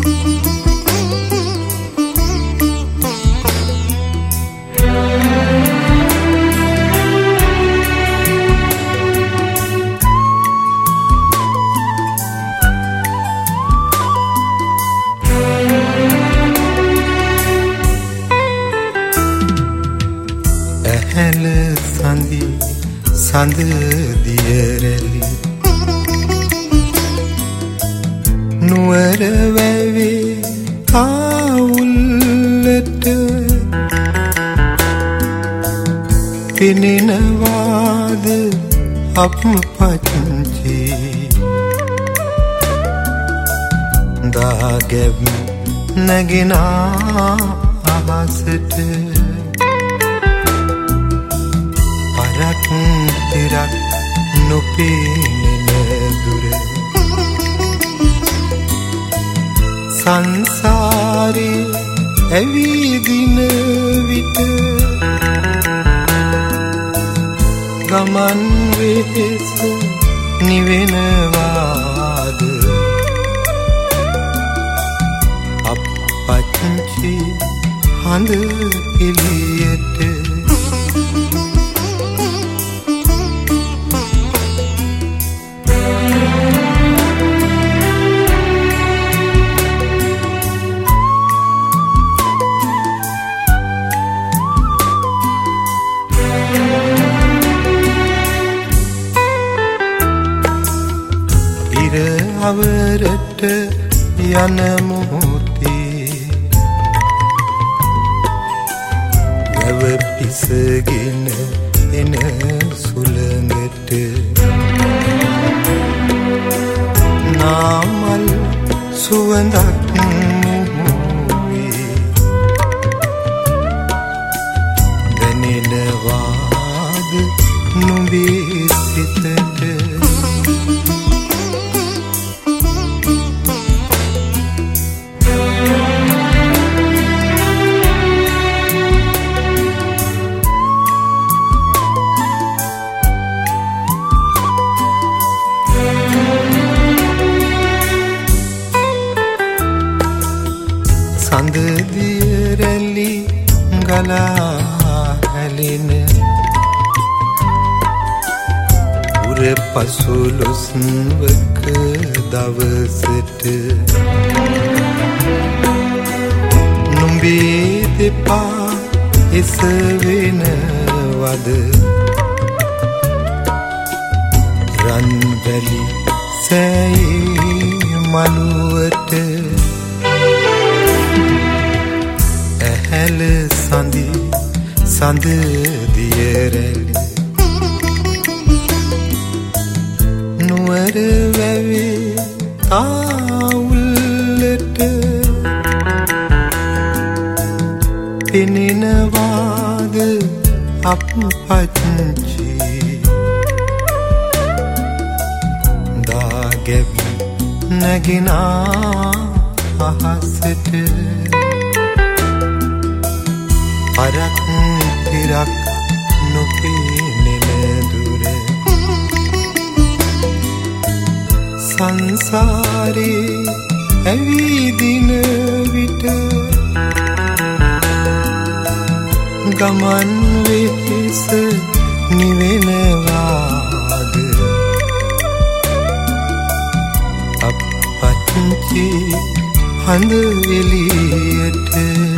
ඇහැල සඳි සඳ දියරැලි නුවර වැවේ ආවුල්ලට පිනෙනවාද අප පච්චි දාගැබ් නැගෙනා අහසට පරක් තිරක් නොපෙනෙන දුර සංසාරේ ඇවිදින විට ගමන් වෙහෙස නිවෙනවාද අප්පච්චි හඳ එළියට අවරට යන මොහොතේ ගව පිසගෙන එන සුළඟට නාමල් සුවඳක් මුහුවේ දැනෙනවාද නුඹේ සිතට සඳ දියරැලි ගලා හැලෙන පුර පසළොස්වක දවසට නුඹේ දෙපා එසවෙනවද රන්වැලි සෑයේ මළුවට ඇහැල සඳි සඳ දියරැලි නුවර වැවේ ආවුල්ලට පෙනෙනවාද අප පච්චි දාගැබ් නැගෙනා අහසට පරක් තිරක් නොපෙනෙන දුර සංසාරේ ඇවිදින විට ගමන් වෙහෙස නිවෙනවාද අප්පච්චි හඳ එළියට